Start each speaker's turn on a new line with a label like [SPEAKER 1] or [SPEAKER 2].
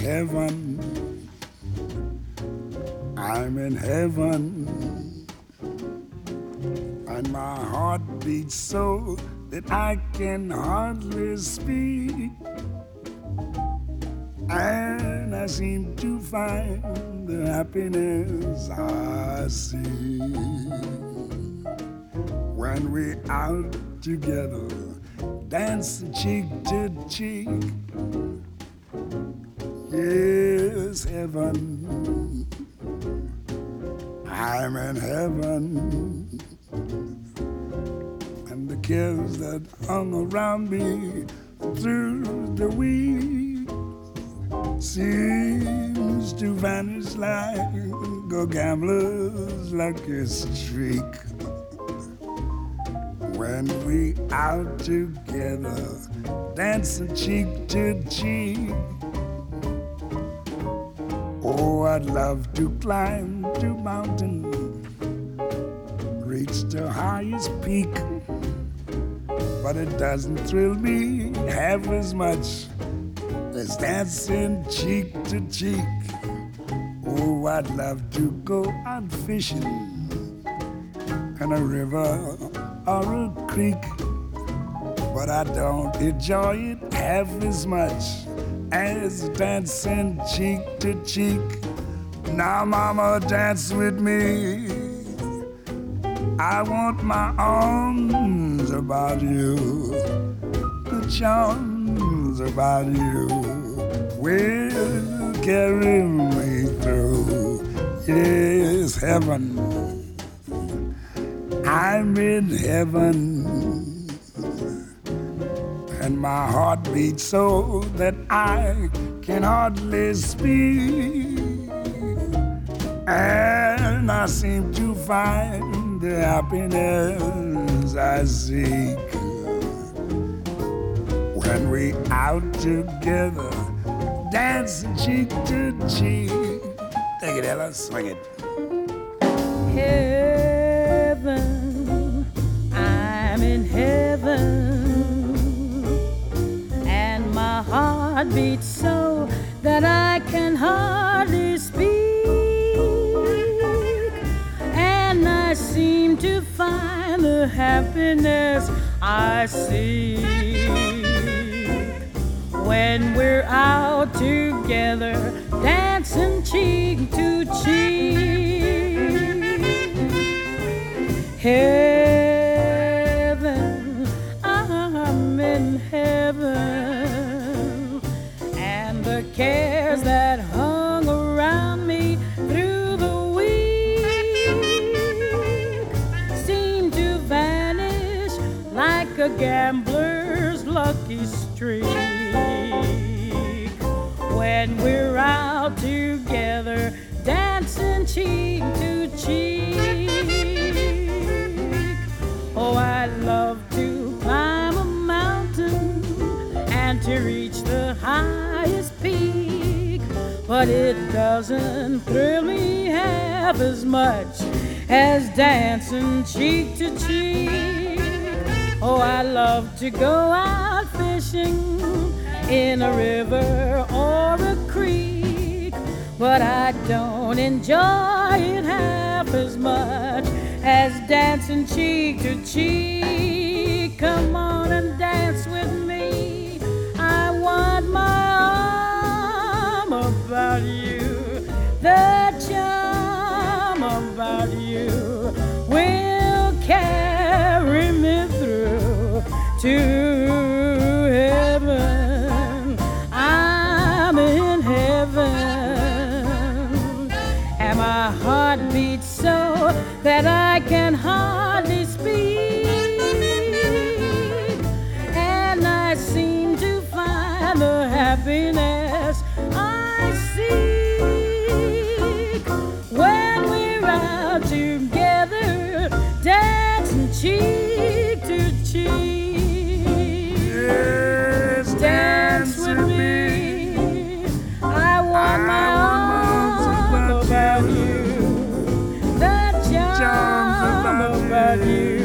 [SPEAKER 1] heaven. I'm in heaven. And my heart beats so that I can hardly speak. And I seem to find the happiness I see when we're out together, dancing cheek to cheek. Yes, heaven, I'm in heaven. And the cares that hung around me through the week seems to vanish like a gambler's lucky streak. When we out together, dancing cheek to cheek. Oh, I'd love to climb the mountain, reach the highest peak, but it doesn't thrill me half as much as dancing cheek to cheek. Oh, I'd love to go out fishing in a river or a creek, but I don't enjoy it half as much as dancing cheek to cheek. Now, mama, dance with me. I want my arms about you, the charms about you will carry me through. Yes, heaven, I'm in heaven. And my heart beats so that I can hardly speak. And I seem to find the happiness I seek when we out together, dancing cheek to cheek. Take it, Ella, swing it.
[SPEAKER 2] Heaven, I'm in heaven. My heart beats so that I can hardly speak, and I seem to find the happiness I seek when we're out together, dancing cheek to cheek. Heaven, I'm in heaven. The cares that hung around me through the week seem to vanish like a gambler's lucky streak when we're out together, dancing cheek to cheek. Oh, I love to climb a mountain and to reach the highest peak, but it doesn't thrill me half as much as dancing cheek to cheek. Oh, I love to go out fishing in a river or a creek, but I don't enjoy it half as much as dancing cheek to cheek. Come on and dance with me. I want my arm about you, the charm about you will carry me through to heaven. I'm in heaven, and my heart beats so that I can hardly speak, and I seem to find the happiness I seek when we're out together, dancing cheek to cheek.
[SPEAKER 1] Yes,
[SPEAKER 2] dance with me. I want my arms about you, the charm about you